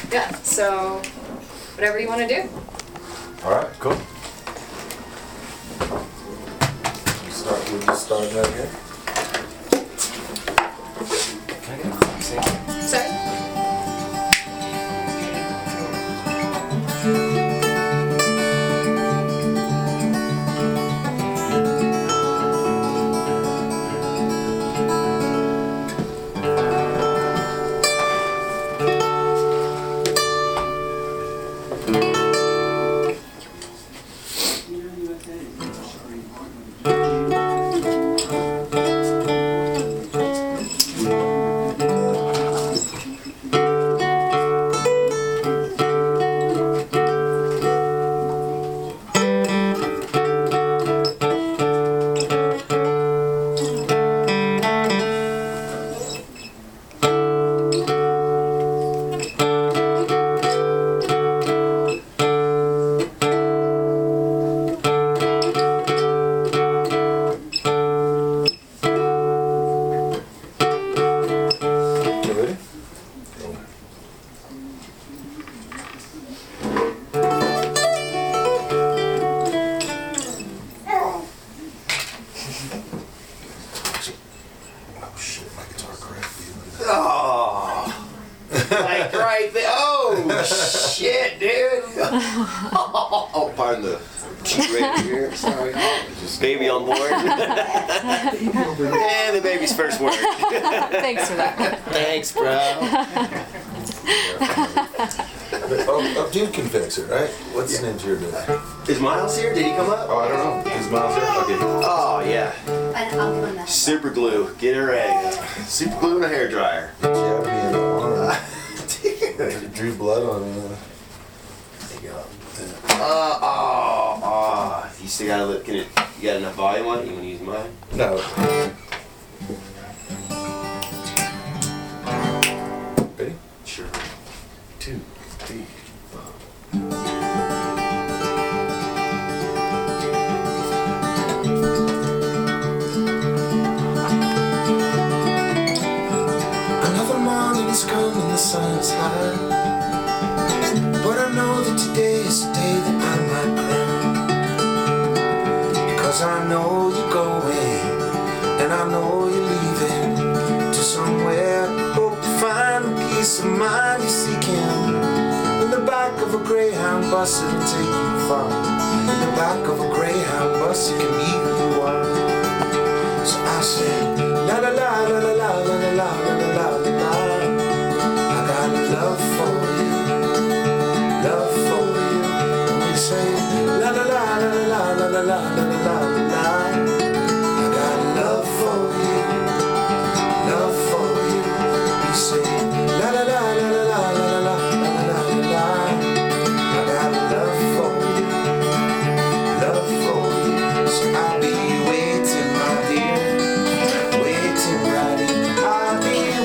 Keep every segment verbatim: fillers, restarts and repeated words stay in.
Yeah, so whatever you want to do. All right, cool. We start. We just start that again. Can I get a clock, Sam? Sorry. Shit, dude. Oh, pardon the cheap rate here. Sorry. Baby on board. And the baby's first word. Thanks for that. Thanks, bro. Oh, oh, dude can fix it, right? What's his name here today? Is Miles here? Did he come up? Oh, I don't know. Is Miles here? Okay. Oh, yeah. I'll give him that. Super glue. Get her ready. Super glue and a hairdryer. Yeah, me in the arm. Drew blood on me. There you go. Uh, oh, oh. You still gotta look. Can it, you got enough volume on it? You wanna use mine? No. Ready? Sure. Two, three, four. Another morning is coming, the sun's high. But I know that today is the day that I might cry. Because I know you're going, and I know you're leaving to somewhere. Hope to find the peace of mind you're seeking. In the back of a Greyhound bus, it'll take you far. In the back of a Greyhound bus, you can meet who you are. So I said, la la la la la la la la la la la la. I got love for you, love for you. And we say, la la la la la la la la la la la. I got love for you, love for you. We say, la la la la la la la la la la la. I got love for you, love for you. So I'll be waiting, my dear, waiting right here. I'll be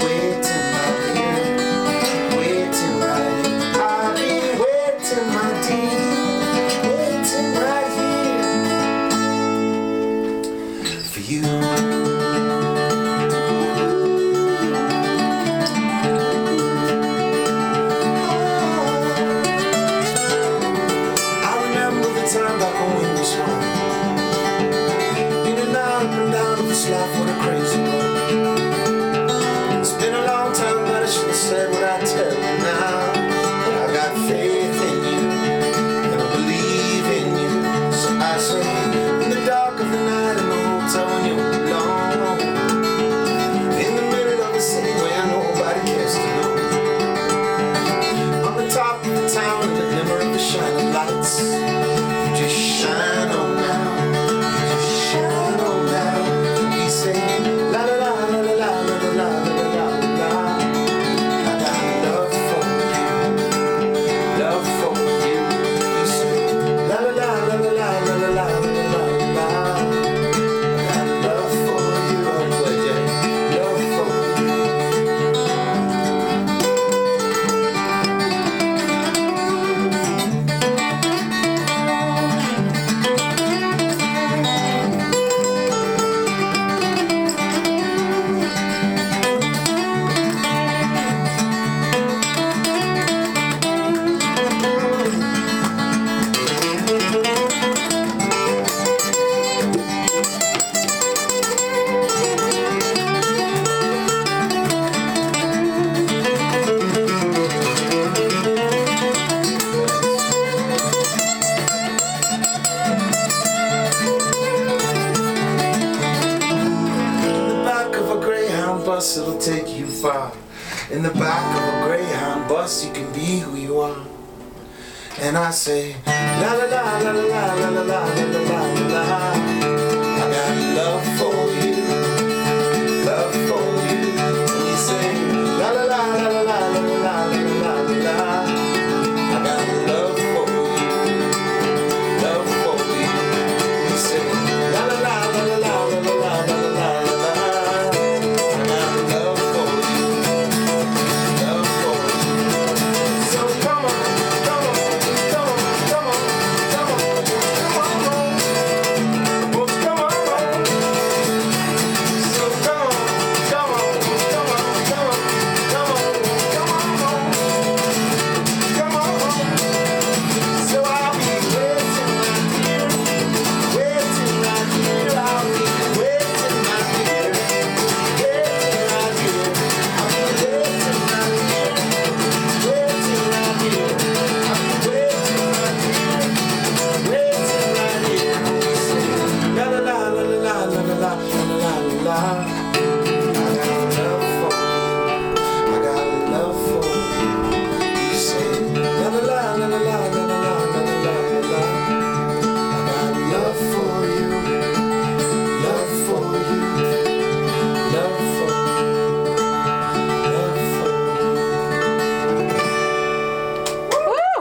In the back of a Greyhound bus, you can be who you are. And I say, la la la la la la la la la la la la. I got love for you, love for you. And you say, la la la la la la la la la la la. I got love for you, love for you. You say, la la la la la la la la la la la. I got love for you, love for you. So come on, come on, come on, come on, come on, come on, oh, come on. So come on, come on, come on, come on, come on, come on, come on. So I'll be waiting right here, waiting right here. I'll be waiting right here, waiting right here. I'll be waiting right here, waiting right here. I'll be waiting right here, waiting right here. We say la la la la la la la la la la la. I got love for you, I got love for you. You say la la la la la la la la la la la. I got love for you, love for you, love for you, love for you. Woo!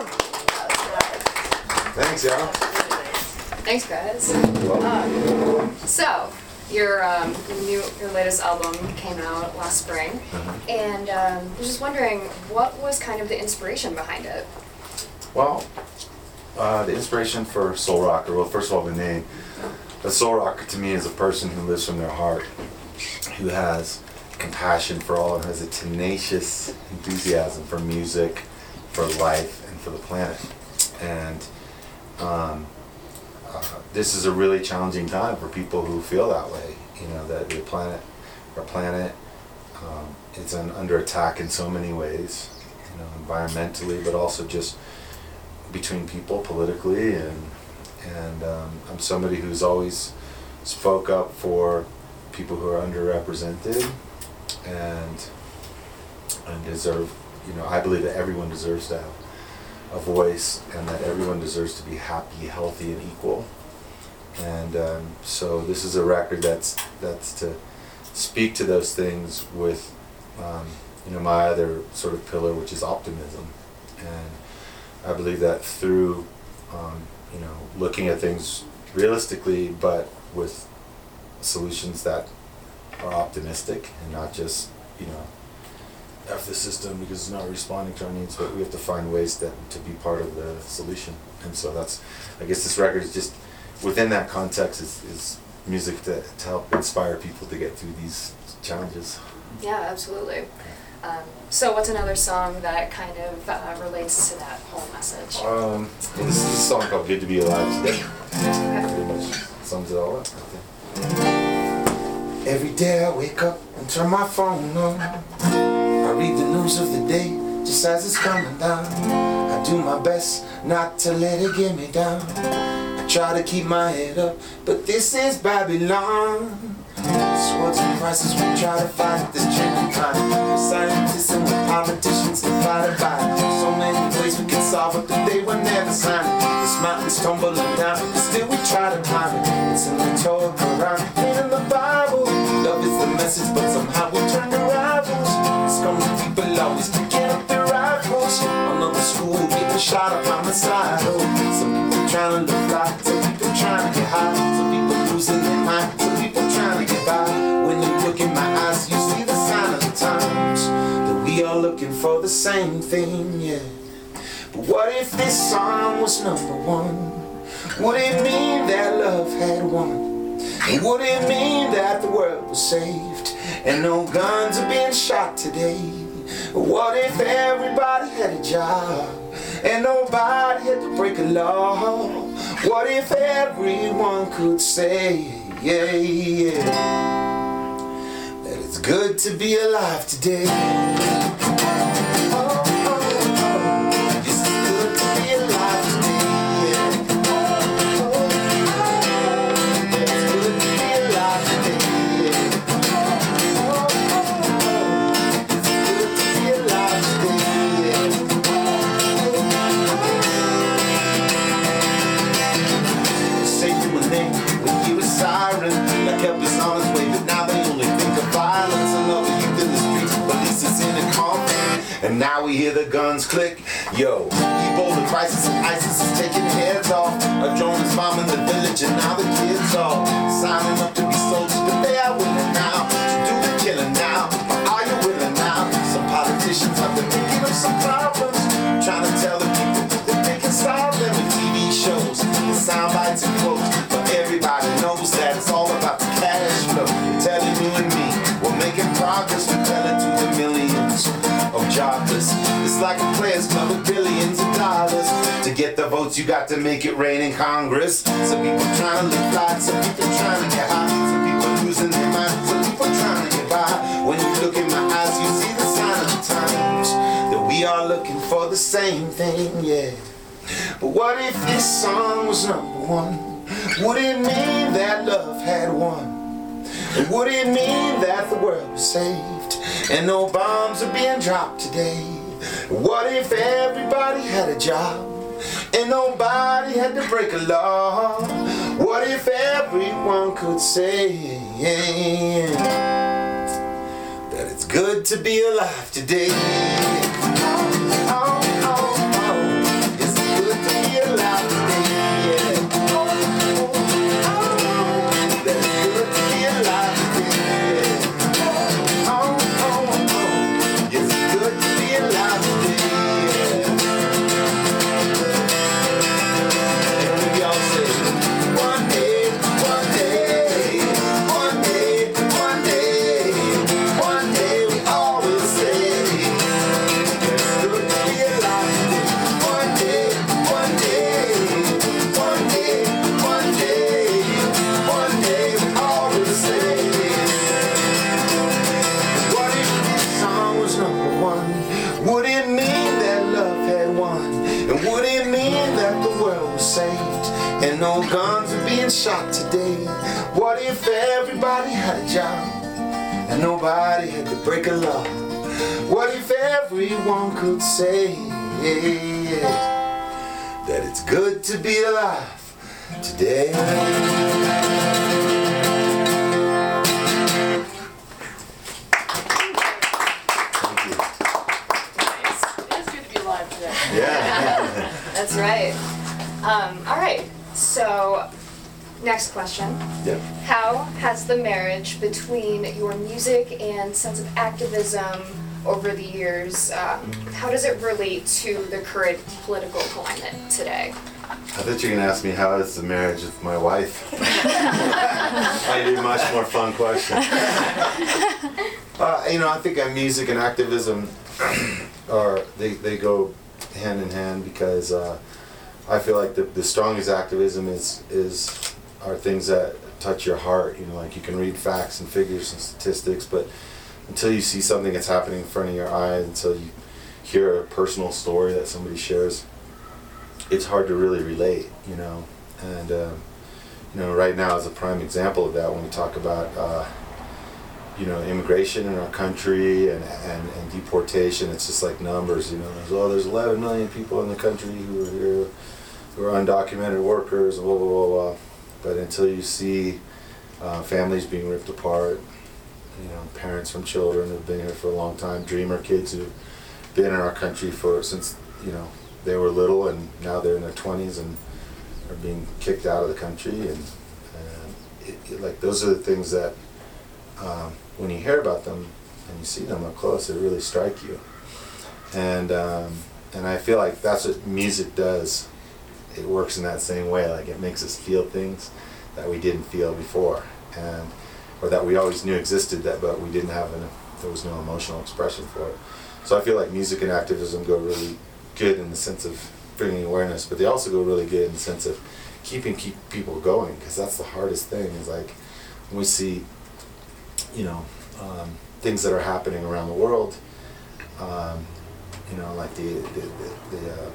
Thanks, y'all. Thanks, guys. Um, so, your um, new, your latest album came out last spring, and um, I was just wondering, what was kind of the inspiration behind it? Well, uh, the inspiration for Soul Rocker, well, first of all, the name. A Soul Rocker to me is a person who lives from their heart, who has compassion for all, and has a tenacious enthusiasm for music, for life, and for the planet. And um, uh, this is a really challenging time for people who feel that way. You know, that the planet, our planet, um, is un- under attack in so many ways. You know, environmentally, but also just between people, politically, and and um, I'm somebody who's always spoke up for people who are underrepresented, and and deserve. You know, I believe that everyone deserves to have a voice, and that everyone deserves to be happy, healthy, and equal. And um, so this is a record that's that's to speak to those things with, um, you know, my other sort of pillar, which is optimism. And I believe that through, um, you know, looking at things realistically, but with solutions that are optimistic and not just, you know, F the system because it's not responding to our needs, but we have to find ways that to be part of the solution. And so that's, I guess this record is just, within that context, is, is music to, to help inspire people to get through these challenges. Yeah, absolutely. Um, so what's another song that kind of uh, relates to that whole message? Um, well, this is a song called Good to Be Alive Today. Okay. Pretty much sums it all up, I think. Every day I wake up and turn my phone on. I read the news of the day just as it's coming down. I do my best not to let it get me down. I try to keep my head up, but this is Babylon. Swords and prices we try to fight this changing time. With scientists and with politicians divided by so many ways we can solve it, but they were never signed. This mountain's tumbling down, but still we try to climb it. It's in the Torah, Quran, and in the Bible. Love is the message, but somehow we turn to rivals. Scummy people always picking up their rifles. Another school getting shot up on the side. Oh, some people trying to fly, some people trying to get high, some people losing their mind, some people trying to get by. When you look in my eyes, you see the sign of the times, that we are looking for the same thing, yeah. But what if this song was number one? Would it mean that love had won? And would it mean that the world was saved and no guns are being shot today? What if everybody had a job and nobody had to break a law? What if everyone could say, yeah, yeah, that it's good to be alive today? Oh, oh, oh, it's good to be alive today, yeah. Oh, oh, oh, it's good to be alive today, yeah. Oh, oh, oh, it's good to be click. Yo, Ebola crisis and ISIS is taking heads off. A drone is bombing the village and now the kids all signing up to be soldiers, but they are willing now to do the killing now. Are you willing now? Some politicians have been making up some problems, trying to tell the people that they can solve them with T V shows and sound bites and quotes. But everybody knows that it's all about the cash flow. They're telling you and me we're making progress, we're telling to the millions of jobless. It's like a players club with billions of dollars. To get the votes, you got to make it rain in Congress. Some people trying to live life, some people trying to get high, some people losing their minds, some people trying to get by. When you look in my eyes, you see the sign of the times that we are looking for the same thing, yeah. But what if this song was number one? Would it mean that love had won? And would it mean that the world was saved and no bombs are being dropped today? What if everybody had a job and nobody had to break a law? What if everyone could say that it's good to be alive today? Oh, oh, oh, oh. It's good to be alive today. Yeah. Oh, oh, oh. That it's good to be alive today. Yeah. Oh, oh, oh. It's good to be alive today. Yeah. And we all say, one day, one day, one day, one day, one day we all will say, it's good to be alive today. One day, one day, one day, one day, one day we all will say, what if this song was number one? Would it mean that love had won? And would it mean that the world was saved and no guns are being shot today? What if everybody had a job and nobody had to break a law? What if everyone could say that it's good to be alive today? Nice. It is good to be alive today. Yeah. That's right. Um, all right. So, next question. Yeah. How has the marriage between your music and sense of activism over the years, um, how does it relate to the current political climate today? I thought you were gonna ask me how is the marriage with my wife. Might be a much more fun question. Uh, you know, I think uh, music and activism are they, they go hand in hand because uh, I feel like the, the strongest activism is is are things that touch your heart. You know, like you can read facts and figures and statistics, but until you see something that's happening in front of your eyes, until you hear a personal story that somebody shares, it's hard to really relate, you know. And um, you know, right now is a prime example of that when we talk about uh, you know, immigration in our country and, and, and deportation. It's just like numbers, you know. There's, oh, there's eleven million people in the country who are here, who are undocumented workers, blah blah blah blah. But until you see uh, families being ripped apart, you know, parents from children who've been here for a long time, dreamer kids who've been in our country for since, you know, they were little and now they're in their twenties and are being kicked out of the country, and, and it, it, like those are the things that um, when you hear about them and you see them up close, it really strike you. And um, and I feel like that's what music does. It works in that same way. Like it makes us feel things that we didn't feel before, and or that we always knew existed, that but we didn't have enough, there was no emotional expression for it. So I feel like music and activism go really good in the sense of bringing awareness, but they also go really good in the sense of keeping keep people going, because that's the hardest thing, is like when we see, you know, um, things that are happening around the world, um, you know, like the, the, the, the uh,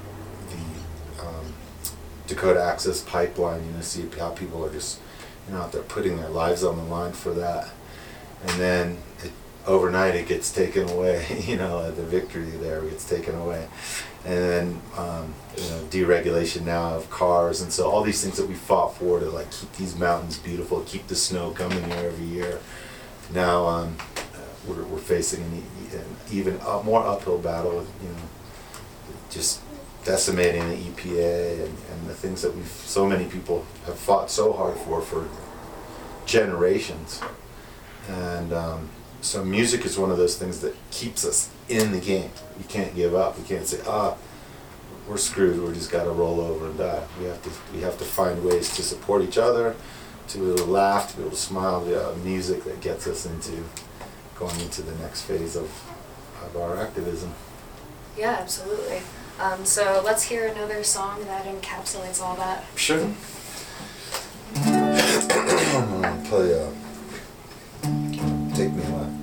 the um, Dakota Access Pipeline, you know, see how people are just, you know, out there putting their lives on the line for that, and then it, overnight it gets taken away. You know, the victory there gets taken away, and then um, you know, deregulation now of cars, and so all these things that we fought for to like keep these mountains beautiful, keep the snow coming here every year. Now um, uh, we're we're facing an, e- an even up, more uphill battle with, you know, decimating the E P A and, and the things that we've so many people have fought so hard for for generations. And um, so music is one of those things that keeps us in the game. We can't give up. We can't say, ah, we're screwed. We just got to roll over and die. We have to we have to find ways to support each other, to be able to laugh, to be able to smile. We have music that gets us into going into the next phase of of our activism. Yeah, absolutely. Um, so let's hear another song that encapsulates all that. Sure. I'm gonna play uh, Take Me Alive.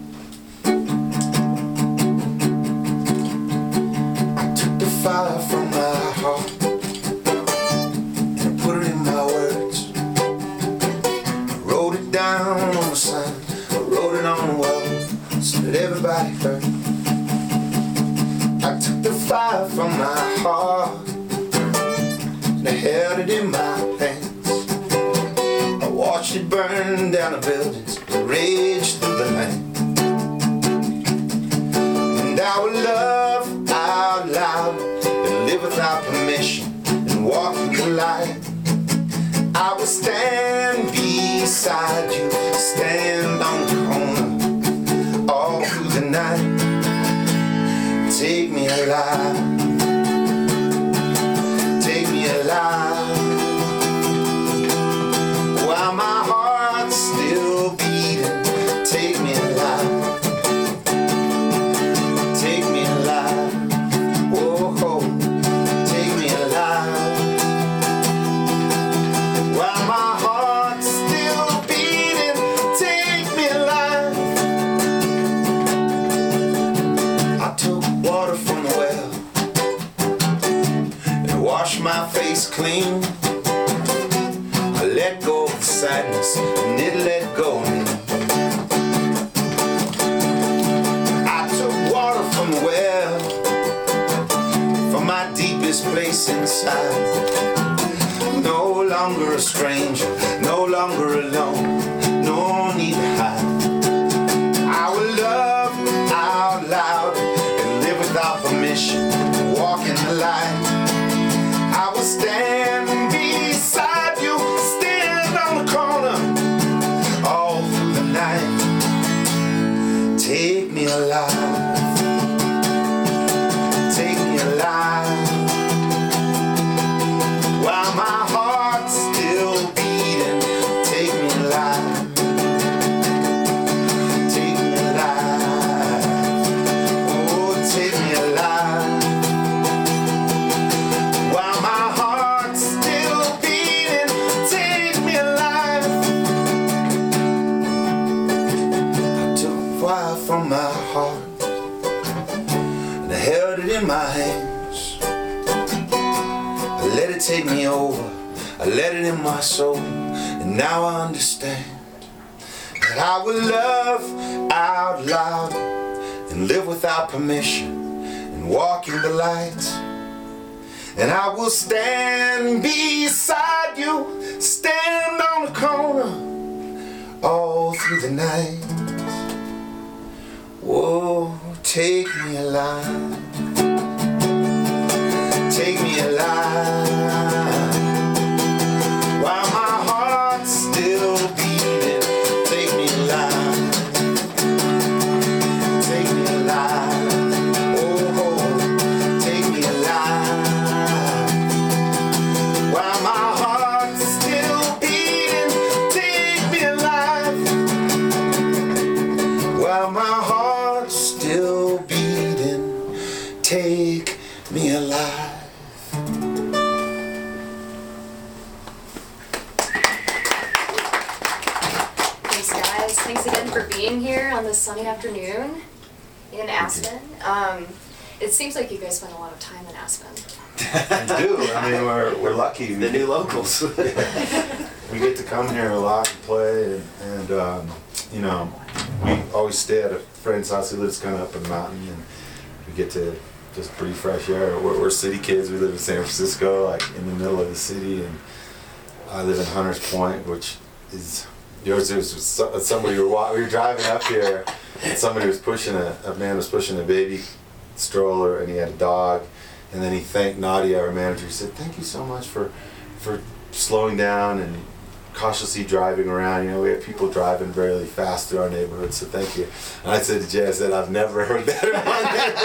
I took the fire from my heart and put it in my words. I wrote it down on the sign, I wrote it on the wall so that everybody heard. I took the fire from my heart and I held it in my hands. I watched it burn down the buildings and rage through the land. And I would love out loud and live without permission and walk in the light. I would stand beside you, stand on the corner all through the night. Take me alive, take me alive, while my heart's still beating. Take me alive, take me alive, whoa, take me alive, while my heart's still beating. Take me alive. I took water from the well and washed my face clean. I let go of the sadness and it let go of me. I took water from the well, from my deepest place inside. No longer a stranger, no longer alone, no need to hide. I will love out loud and live without permission, walk in the light. I will stand beside you, stand on the corner all through the night. Take me alive, take me alive, while my heart's still beating. Take me alive, take me alive, oh, take me alive, while my heart's still beating. Take me alive. I took fire from my heart and I held it in my hands. I let it take me over, I let it in my soul, and now I understand that I will love out loud and live without permission and walk in the light. And I will stand beside you, stand on the corner all through the night. Whoa, take me alive, take me alive, while my heart's still beating. Take me alive, take me alive, oh, take me alive, while my heart's still beating. Take me alive, while my heart's still beating. Take me alive. Thanks, guys. Thanks again for being here on this sunny afternoon in Aspen. Um, it seems like you guys spend a lot of time in Aspen. We do. I mean, we're, we're lucky. The new locals. We get to come here a lot and play, and, and um, you know, we always stay at a friend's house who lives kind of up in the mountain, and we get to just breathe fresh air. We're, we're city kids. We live in San Francisco, like in the middle of the city, and I live in Hunters Point, which is yours. There was so- somebody we were wa- we were driving up here, and somebody was pushing a, a man was pushing a baby stroller, and he had a dog, And then he thanked Nadia, our manager. He said, "Thank you so much for for slowing down and cautiously driving around. You know, we have people driving really fast through our neighborhood, so thank you." And I said to Jay, I said, "I've never heard that in my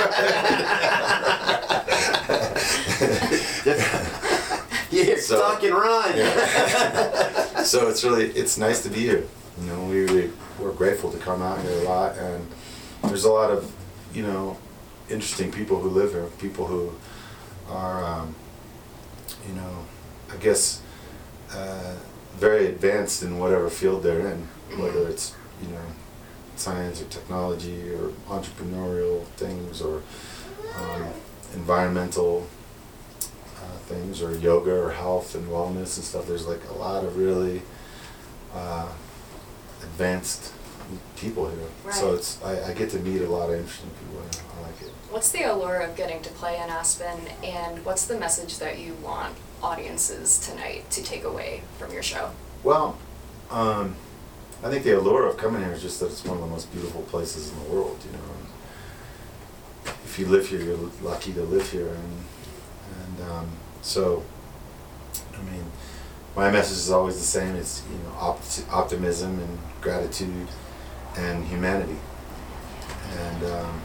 neighborhood." Yeah, So- tuck and run. Yeah. So it's really, it's nice to be here. You know, we, we, we're grateful to come out here a lot, and there's a lot of, you know, interesting people who live here, people who are, um, you know, I guess, uh, very advanced in whatever field they're in, whether it's, you know, science or technology or entrepreneurial things or um, environmental uh, things or yoga or health and wellness and stuff. There's like a lot of really uh, advanced people here. So Right. it's I, I get to meet a lot of interesting people here. I like it. What's the allure of getting to play in Aspen, and what's the message that you want audiences tonight to take away from your show? Well, um, I think the allure of coming here is just that it's one of the most beautiful places in the world, you know. And if you live here, you're lucky to live here, and and um, so, I mean, my message is always the same. It's, you know, opt- optimism and gratitude and humanity, and um,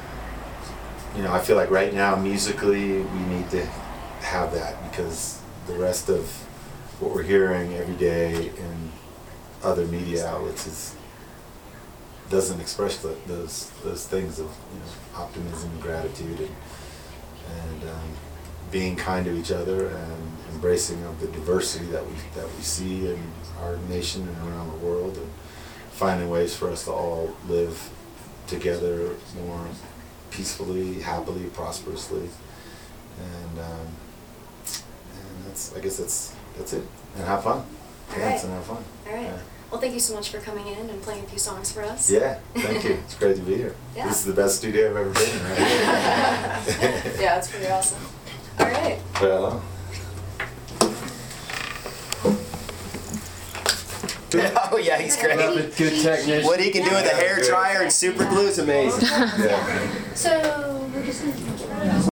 you know, I feel like right now musically we need to have that, because the rest of what we're hearing every day in other media outlets is doesn't express the, those those things of, you know, optimism and gratitude and and um, being kind to each other and embracing of the diversity that we that we see in our nation and around the world, and finding ways for us to all live together more peacefully, happily, prosperously, and um, and that's I guess that's that's it. And have fun. All Dance right. and have fun. All right. Yeah. Well, thank you so much for coming in and playing a few songs for us. Yeah, thank you. It's great to be here. Yeah. This is the best studio I've ever been in, right? Yeah, it's pretty awesome. All right. Well, Oh yeah, he's great. Good technician. What he can do with a hair dryer and super glue is amazing. yeah. So we're just gonna